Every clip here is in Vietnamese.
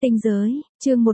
Tinh giới, chương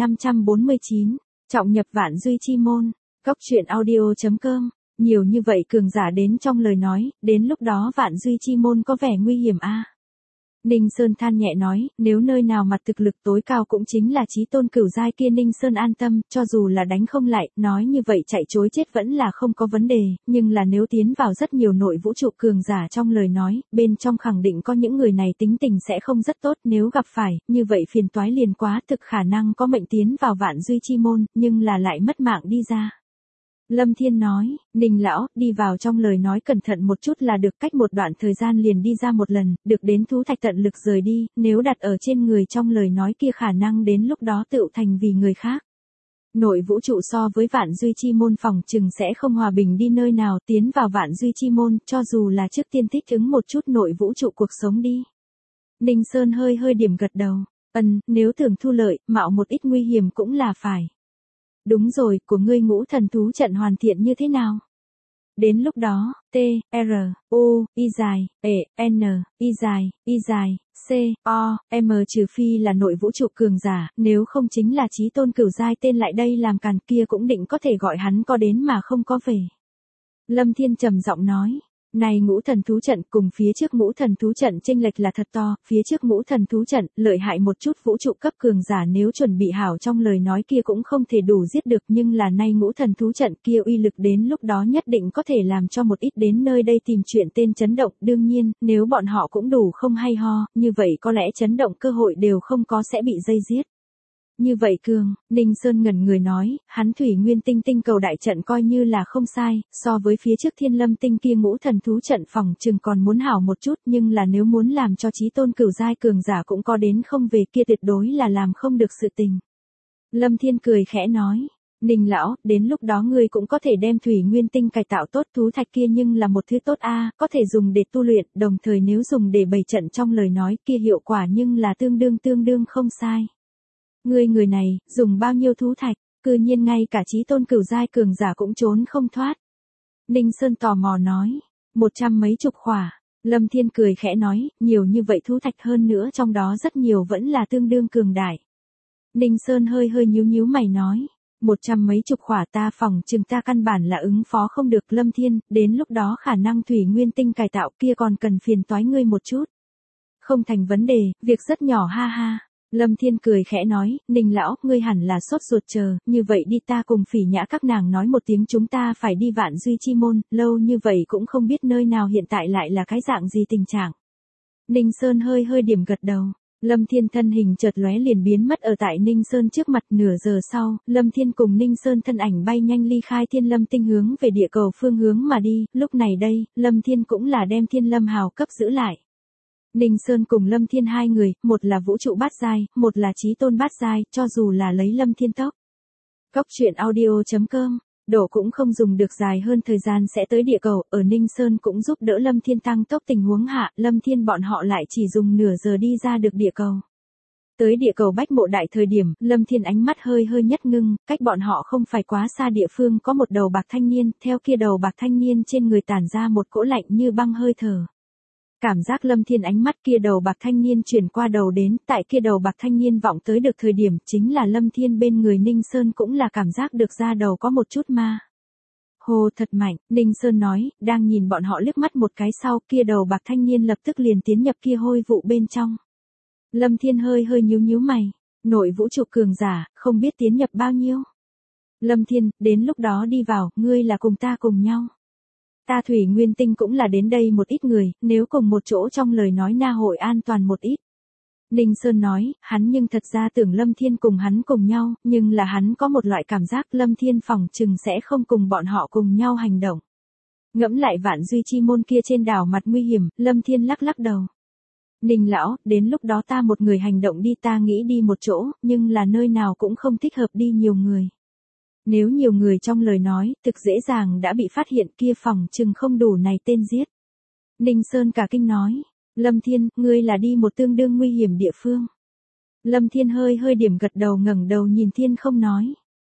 1549, trọng nhập vạn duy chi môn, góc truyện audio.com, nhiều như vậy cường giả đến trong lời nói, đến lúc đó vạn duy chi môn có vẻ nguy hiểm a. Ninh Sơn than nhẹ nói, nếu nơi nào mặt thực lực tối cao cũng chính là chí tôn cửu giai kia Ninh Sơn an tâm, cho dù là đánh không lại, nói như vậy chạy chối chết vẫn là không có vấn đề, nhưng là nếu tiến vào rất nhiều nội vũ trụ cường giả trong lời nói, bên trong khẳng định có những người này tính tình sẽ không rất tốt, nếu gặp phải, như vậy phiền toái liền quá, thực khả năng có mệnh tiến vào vạn duy chi môn, nhưng là lại mất mạng đi ra. Lâm Thiên nói, Ninh lão, đi vào trong lời nói cẩn thận một chút là được, cách một đoạn thời gian liền đi ra một lần, được đến thú thạch tận lực rời đi, nếu đặt ở trên người trong lời nói kia khả năng đến lúc đó tựu thành vì người khác. Nội vũ trụ so với vạn duy chi môn phòng chừng sẽ không hòa bình đi nơi nào, tiến vào vạn duy chi môn, cho dù là trước tiên thích ứng một chút nội vũ trụ cuộc sống đi. Ninh Sơn hơi điểm gật đầu, nếu tưởng thu lợi, mạo một ít nguy hiểm cũng là phải. Đúng rồi, của ngươi ngũ thần thú trận hoàn thiện như thế nào? Đến lúc đó, T, R, U, Y dài, E, N, Y dài, C, O, M trừ phi là nội vũ trụ cường giả, nếu không chính là chí tôn cửu giai tên lại đây làm càn kia cũng định có thể gọi hắn có đến mà không có về. Lâm Thiên trầm giọng nói. Này ngũ thần thú trận cùng phía trước ngũ thần thú trận chênh lệch là thật to, phía trước ngũ thần thú trận lợi hại một chút vũ trụ cấp cường giả nếu chuẩn bị hảo trong lời nói kia cũng không thể đủ giết được, nhưng là nay ngũ thần thú trận kia uy lực đến lúc đó nhất định có thể làm cho một ít đến nơi đây tìm chuyện tên chấn động, đương nhiên, nếu bọn họ cũng đủ không hay ho, như vậy có lẽ chấn động cơ hội đều không có sẽ bị dây giết. Như vậy cường, Ninh Sơn ngẩn người nói, hắn thủy nguyên tinh tinh cầu đại trận coi như là không sai, so với phía trước thiên lâm tinh kia ngũ thần thú trận phòng chừng còn muốn hảo một chút, nhưng là nếu muốn làm cho chí tôn cửu giai cường giả cũng có đến không về kia tuyệt đối là làm không được sự tình. Lâm Thiên cười khẽ nói, Ninh lão, đến lúc đó ngươi cũng có thể đem thủy nguyên tinh cải tạo tốt, thú thạch kia nhưng là một thứ tốt a, có thể dùng để tu luyện, đồng thời nếu dùng để bày trận trong lời nói kia hiệu quả nhưng là tương đương không sai. Ngươi người này, dùng bao nhiêu thú thạch, cư nhiên ngay cả chí tôn cửu giai cường giả cũng trốn không thoát. Ninh Sơn tò mò nói, 100 mấy chục khỏa. Lâm Thiên cười khẽ nói, nhiều như vậy thú thạch hơn nữa trong đó rất nhiều vẫn là tương đương cường đại. Ninh Sơn hơi nhíu mày nói, 100 mấy chục khỏa ta phòng chừng ta căn bản là ứng phó không được. Lâm Thiên, đến lúc đó khả năng thủy nguyên tinh cải tạo kia còn cần phiền toái ngươi một chút. Không thành vấn đề, việc rất nhỏ ha ha. Lâm Thiên cười khẽ nói, Ninh lão, ngươi hẳn là sốt ruột chờ, như vậy đi ta cùng Phỉ Nhã các nàng nói một tiếng chúng ta phải đi vạn duy chi môn, lâu như vậy cũng không biết nơi nào hiện tại lại là cái dạng gì tình trạng. Ninh Sơn hơi điểm gật đầu, Lâm Thiên thân hình chợt lóe liền biến mất ở tại Ninh Sơn trước mặt. Nửa giờ sau, Lâm Thiên cùng Ninh Sơn thân ảnh bay nhanh ly khai thiên lâm tinh hướng về địa cầu phương hướng mà đi, lúc này đây, Lâm Thiên cũng là đem thiên lâm hào cấp giữ lại. Ninh Sơn cùng Lâm Thiên hai người, một là vũ trụ bát giai, một là chí tôn bát giai, cho dù là lấy Lâm Thiên tốc. Góc truyện audio.com, đổ cũng không dùng được dài hơn thời gian sẽ tới địa cầu, ở Ninh Sơn cũng giúp đỡ Lâm Thiên tăng tốc tình huống hạ, Lâm Thiên bọn họ lại chỉ dùng nửa giờ đi ra được địa cầu. Tới địa cầu Bách Mộ Đại thời điểm, Lâm Thiên ánh mắt hơi nhất ngưng, cách bọn họ không phải quá xa địa phương có một đầu bạc thanh niên, theo kia đầu bạc thanh niên trên người tản ra một cỗ lạnh như băng hơi thở. Cảm giác Lâm Thiên ánh mắt kia đầu bạc thanh niên chuyển qua đầu đến, tại kia đầu bạc thanh niên vọng tới được thời điểm, chính là Lâm Thiên bên người Ninh Sơn cũng là cảm giác được ra đầu có một chút ma. Hồ thật mạnh, Ninh Sơn nói, đang nhìn bọn họ liếc mắt một cái sau, kia đầu bạc thanh niên lập tức liền tiến nhập kia hôi vụ bên trong. Lâm Thiên hơi nhíu mày, nội vũ trụ cường giả, không biết tiến nhập bao nhiêu. Lâm Thiên, đến lúc đó đi vào, ngươi là cùng ta cùng nhau. Ta thủy nguyên tinh cũng là đến đây một ít người, nếu cùng một chỗ trong lời nói na hội an toàn một ít. Ninh Sơn nói, hắn nhưng thật ra tưởng Lâm Thiên cùng hắn cùng nhau, nhưng là hắn có một loại cảm giác Lâm Thiên phòng chừng sẽ không cùng bọn họ cùng nhau hành động. Ngẫm lại vạn duy chi môn kia trên đảo mặt nguy hiểm, Lâm Thiên lắc đầu. Ninh lão, đến lúc đó ta một người hành động đi, ta nghĩ đi một chỗ, nhưng là nơi nào cũng không thích hợp đi nhiều người. Nếu nhiều người trong lời nói, thực dễ dàng đã bị phát hiện kia phòng chừng không đủ này tên giết. Ninh Sơn cả kinh nói, Lâm Thiên, ngươi là đi một tương đương nguy hiểm địa phương. Lâm Thiên hơi điểm gật đầu ngẩng đầu nhìn thiên không nói.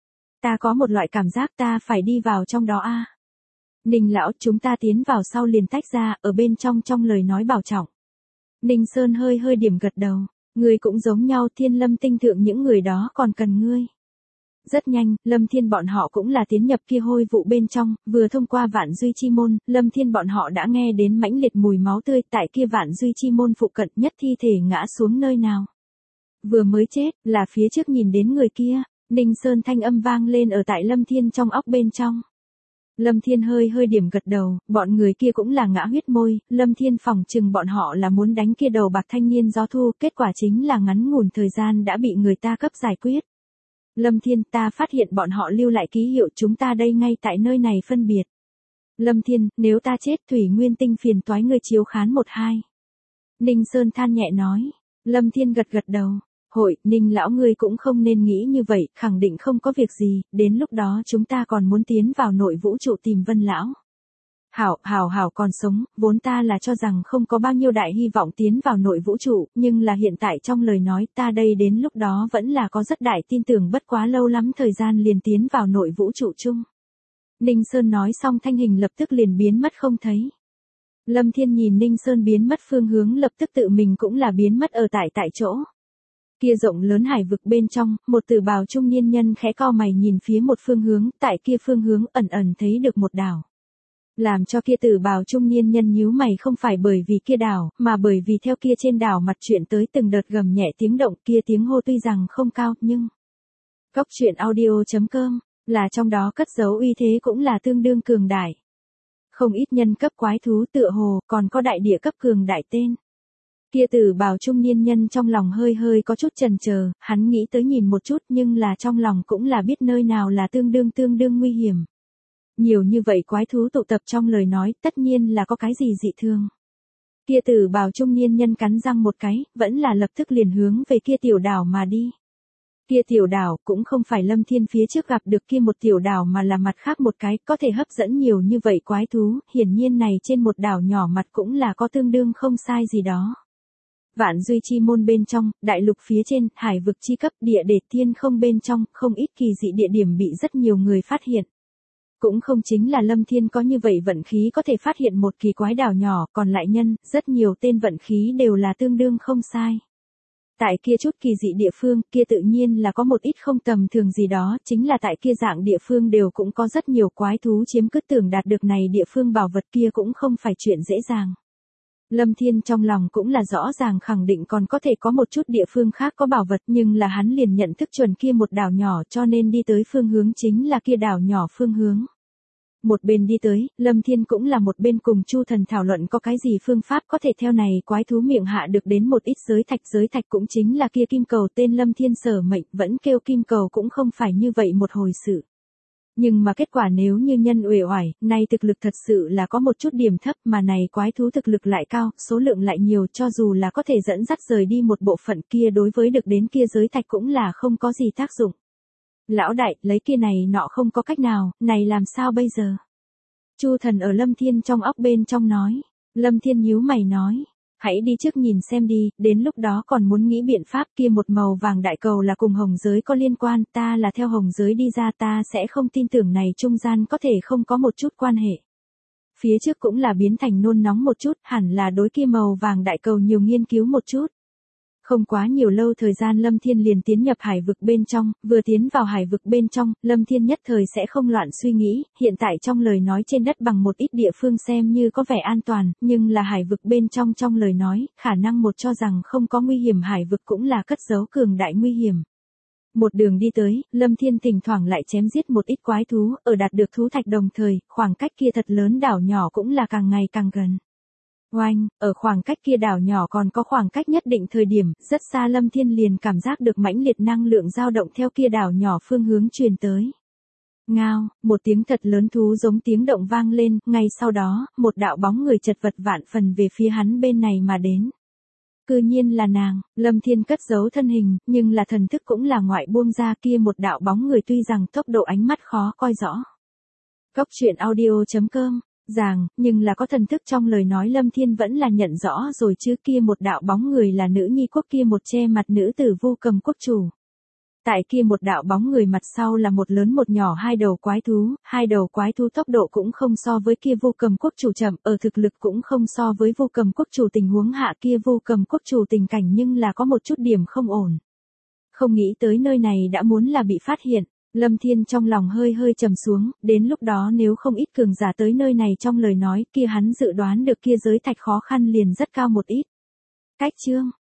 Ta có một loại cảm giác ta phải đi vào trong đó a. Ninh lão, chúng ta tiến vào sau liền tách ra, ở bên trong lời nói bảo trọng. Ninh Sơn hơi điểm gật đầu. Ngươi cũng giống nhau, Thiên Lâm tinh thượng những người đó còn cần ngươi. Rất nhanh, Lâm Thiên bọn họ cũng là tiến nhập kia hôi vụ bên trong, vừa thông qua Vạn Duy Chi Môn, Lâm Thiên bọn họ đã nghe đến mãnh liệt mùi máu tươi tại kia Vạn Duy Chi Môn phụ cận nhất thi thể ngã xuống nơi nào. Vừa mới chết, là phía trước nhìn đến người kia, Ninh Sơn thanh âm vang lên ở tại Lâm Thiên trong óc bên trong. Lâm Thiên hơi hơi điểm gật đầu, bọn người kia cũng là ngã huyết môi, Lâm Thiên phỏng chừng bọn họ là muốn đánh kia đầu bạc thanh niên gió thu, kết quả chính là ngắn ngủn thời gian đã bị người ta cấp giải quyết. Lâm Thiên, ta phát hiện bọn họ lưu lại ký hiệu, chúng ta đây ngay tại nơi này phân biệt. Lâm Thiên, nếu ta chết Thủy Nguyên Tinh phiền toái ngươi chiếu khán 1-2. Ninh Sơn than nhẹ nói. Lâm Thiên gật gật đầu. Hội, Ninh lão ngươi cũng không nên nghĩ như vậy, khẳng định không có việc gì, đến lúc đó chúng ta còn muốn tiến vào nội vũ trụ tìm Vân lão. Hảo còn sống, vốn ta là cho rằng không có bao nhiêu đại hy vọng tiến vào nội vũ trụ, nhưng là hiện tại trong lời nói ta đây đến lúc đó vẫn là có rất đại tin tưởng, bất quá lâu lắm thời gian liền tiến vào nội vũ trụ chung. Ninh Sơn nói xong thanh hình lập tức liền biến mất không thấy. Lâm Thiên nhìn Ninh Sơn biến mất phương hướng lập tức tự mình cũng là biến mất ở tại chỗ. Kia rộng lớn hải vực bên trong, một tử bào trung niên nhân khẽ cau mày nhìn phía một phương hướng, tại kia phương hướng ẩn ẩn thấy được một đảo. Làm cho kia tử bào trung niên nhân nhíu mày không phải bởi vì kia đảo, mà bởi vì theo kia trên đảo mặt chuyện tới từng đợt gầm nhẹ tiếng động, kia tiếng hô tuy rằng không cao, nhưng Cốc truyện audio.com là trong đó cất giấu uy thế cũng là tương đương cường đại. Không ít nhân cấp quái thú tựa hồ, còn có đại địa cấp cường đại tên. Kia tử bào trung niên nhân trong lòng hơi hơi có chút chần chờ, hắn nghĩ tới nhìn một chút nhưng là trong lòng cũng là biết nơi nào là tương đương nguy hiểm. Nhiều như vậy quái thú tụ tập trong lời nói, tất nhiên là có cái gì dị thường. Kia tử bào trung niên nhân cắn răng một cái, vẫn là lập tức liền hướng về kia tiểu đảo mà đi. Kia tiểu đảo cũng không phải Lâm Thiên phía trước gặp được kia một tiểu đảo mà là mặt khác một cái, có thể hấp dẫn nhiều như vậy quái thú, hiển nhiên này trên một đảo nhỏ mặt cũng là có tương đương không sai gì đó. Vạn Duy Chi Môn bên trong, đại lục phía trên, hải vực chi cấp, địa để thiên không bên trong, không ít kỳ dị địa điểm bị rất nhiều người phát hiện. Cũng không chính là Lâm Thiên có như vậy vận khí có thể phát hiện một kỳ quái đảo nhỏ, còn lại nhân, rất nhiều tên vận khí đều là tương đương không sai. Tại kia chút kỳ dị địa phương, kia tự nhiên là có một ít không tầm thường gì đó, chính là tại kia dạng địa phương đều cũng có rất nhiều quái thú chiếm cứ tưởng đạt được này địa phương bảo vật kia cũng không phải chuyện dễ dàng. Lâm Thiên trong lòng cũng là rõ ràng khẳng định còn có thể có một chút địa phương khác có bảo vật, nhưng là hắn liền nhận thức chuẩn kia một đảo nhỏ cho nên đi tới phương hướng chính là kia đảo nhỏ phương hướng. Một bên đi tới, Lâm Thiên cũng là một bên cùng Chu Thần thảo luận có cái gì phương pháp có thể theo này quái thú miệng hạ được đến một ít giới thạch cũng chính là kia kim cầu tên Lâm Thiên sở mệnh, vẫn kêu kim cầu cũng không phải như vậy một hồi sự. Nhưng mà kết quả nếu như nhân uể oải, nay thực lực thật sự là có một chút điểm thấp mà này quái thú thực lực lại cao, số lượng lại nhiều, cho dù là có thể dẫn dắt rời đi một bộ phận kia đối với được đến kia giới thạch cũng là không có gì tác dụng. Lão đại, lấy kia này nọ không có cách nào, này làm sao bây giờ? Chu Thần ở Lâm Thiên trong óc bên trong nói. Lâm Thiên nhíu mày nói. Hãy đi trước nhìn xem đi, đến lúc đó còn muốn nghĩ biện pháp, kia một màu vàng đại cầu là cùng hồng giới có liên quan, ta là theo hồng giới đi ra, ta sẽ không tin tưởng này trung gian có thể không có một chút quan hệ. Phía trước cũng là biến thành nôn nóng một chút, hẳn là đối kia màu vàng đại cầu nhiều nghiên cứu một chút. Không quá nhiều lâu thời gian Lâm Thiên liền tiến nhập hải vực bên trong, vừa tiến vào hải vực bên trong, Lâm Thiên nhất thời sẽ không loạn suy nghĩ, hiện tại trong lời nói trên đất bằng một ít địa phương xem như có vẻ an toàn, nhưng là hải vực bên trong lời nói, khả năng một cho rằng không có nguy hiểm hải vực cũng là cất giấu cường đại nguy hiểm. Một đường đi tới, Lâm Thiên thỉnh thoảng lại chém giết một ít quái thú, ở đạt được thú thạch đồng thời, khoảng cách kia thật lớn đảo nhỏ cũng là càng ngày càng gần. Oanh, ở khoảng cách kia đảo nhỏ còn có khoảng cách nhất định thời điểm, rất xa Lâm Thiên liền cảm giác được mãnh liệt năng lượng dao động theo kia đảo nhỏ phương hướng truyền tới. Ngao, một tiếng thật lớn thú giống tiếng động vang lên, ngay sau đó, một đạo bóng người chật vật vạn phần về phía hắn bên này mà đến. Cư nhiên là nàng, Lâm Thiên cất giấu thân hình, nhưng là thần thức cũng là ngoại buông ra kia một đạo bóng người tuy rằng tốc độ ánh mắt khó coi rõ. Cốc truyện audio.com nhưng là có thần thức trong lời nói Lâm Thiên vẫn là nhận rõ rồi chứ kia một đạo bóng người là nữ nhi quốc kia một che mặt nữ tử Vu Cầm quốc chủ. Tại kia một đạo bóng người mặt sau là một lớn một nhỏ hai đầu quái thú tốc độ cũng không so với kia Vu Cầm quốc chủ chậm, ở thực lực cũng không so với Vu Cầm quốc chủ tình huống hạ kia Vu Cầm quốc chủ tình cảnh nhưng là có một chút điểm không ổn. Không nghĩ tới nơi này đã muốn là bị phát hiện, Lâm Thiên trong lòng hơi hơi trầm xuống, đến lúc đó nếu không ít cường giả tới nơi này trong lời nói kia hắn dự đoán được kia giới thạch khó khăn liền rất cao một ít. Cách chương